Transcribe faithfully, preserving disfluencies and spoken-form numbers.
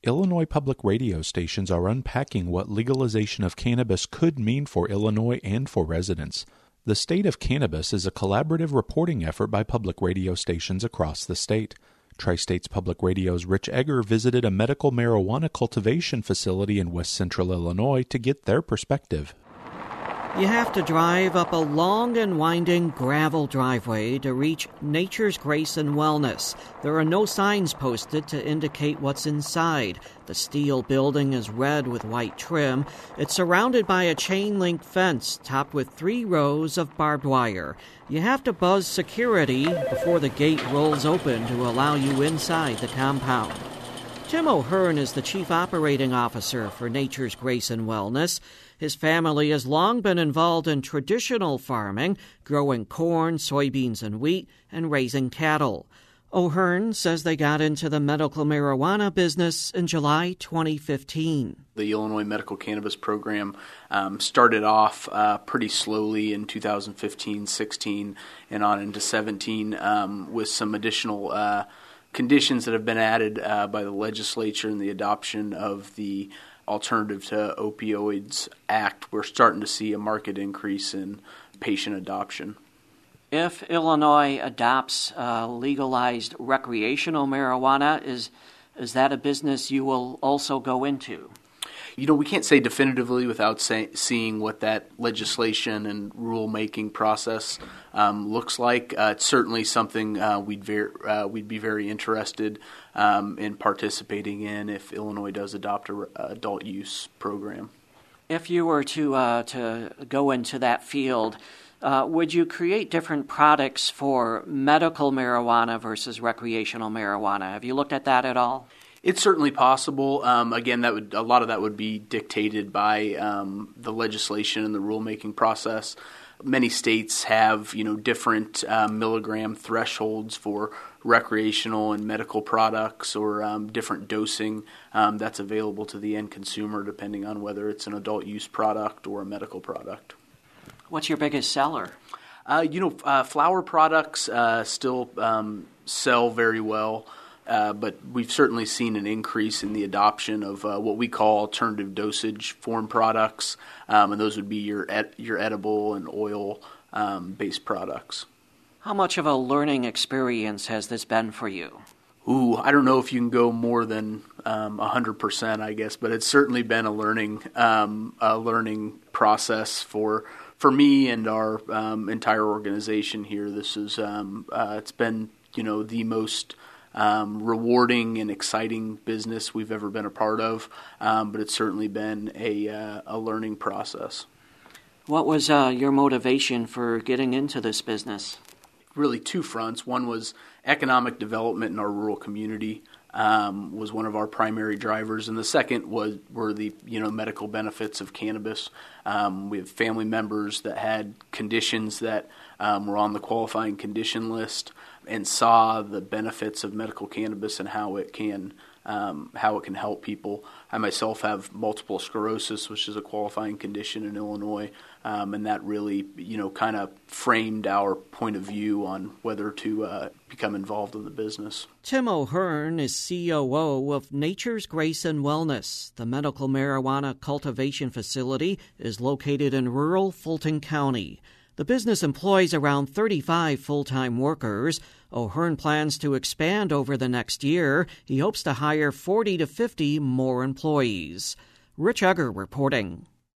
Illinois public radio stations are unpacking what legalization of cannabis could mean for Illinois and for residents. The State of Cannabis is a collaborative reporting effort by public radio stations across the state. Tri-States Public Radio's Rich Egger visited a medical marijuana cultivation facility in west central Illinois to get their perspective. You have to drive up a long and winding gravel driveway to reach Nature's Grace and Wellness. There are no signs posted to indicate what's inside. The steel building is red with white trim. It's surrounded by a chain-link fence topped with three rows of barbed wire. You have to buzz security before the gate rolls open to allow you inside the compound. Tim O'Hearn is the Chief Operating Officer for Nature's Grace and Wellness. His family has long been involved in traditional farming, growing corn, soybeans, and wheat, and raising cattle. O'Hearn says they got into the medical marijuana business in July twenty fifteen. The Illinois Medical Cannabis Program um, started off uh, pretty slowly in two thousand fifteen, sixteen, and on into seventeen um, with some additional uh, conditions that have been added uh, by the legislature and the adoption of the Alternative to Opioids Act. We're starting to see a marked increase in patient adoption. If Illinois adopts uh, legalized recreational marijuana, is is that a business you will also go into? You know, we can't say definitively without say, seeing what that legislation and rulemaking process um, looks like. Uh, it's certainly something uh, we'd ver- uh, we'd be very interested um, in participating in if Illinois does adopt a uh, adult use program. If you were to uh, to go into that field, uh, would you create different products for medical marijuana versus recreational marijuana? Have you looked at that at all? It's certainly possible. Um, again, that would a lot of that would be dictated by um, the legislation and the rulemaking process. Many states have, you know, different uh, milligram thresholds for recreational and medical products, or um, different dosing um, that's available to the end consumer, depending on whether it's an adult use product or a medical product. What's your biggest seller? Uh, you know, uh, flower products uh, still um, sell very well. Uh, but we've certainly seen an increase in the adoption of uh, what we call alternative dosage form products, um, and those would be your ed- your edible and oil um, based products. How much of a learning experience has this been for you? Ooh, I don't know if you can go more than um, one hundred percent, I guess, but it's certainly been a learning um, a learning process for for me and our um, entire organization here. This is um, uh, it's been you know the most Um, rewarding and exciting business we've ever been a part of, um, but it's certainly been a uh, a learning process. What was uh, your motivation for getting into this business? Really two fronts. One was economic development in our rural community um, was one of our primary drivers, and the second was were the you know medical benefits of cannabis. Um, we have family members that had conditions that um, were on the qualifying condition list, and saw the benefits of medical cannabis and how it can um, how it can help people. I myself have multiple sclerosis, which is a qualifying condition in Illinois, um, and that really you know kind of framed our point of view on whether to uh, become involved in the business. Tim O'Hearn is C O O of Nature's Grace and Wellness. The medical marijuana cultivation facility is located in rural Fulton County. The business employs around thirty-five full-time workers. O'Hearn plans to expand over the next year. He hopes to hire forty to fifty more employees. Rich Egger reporting.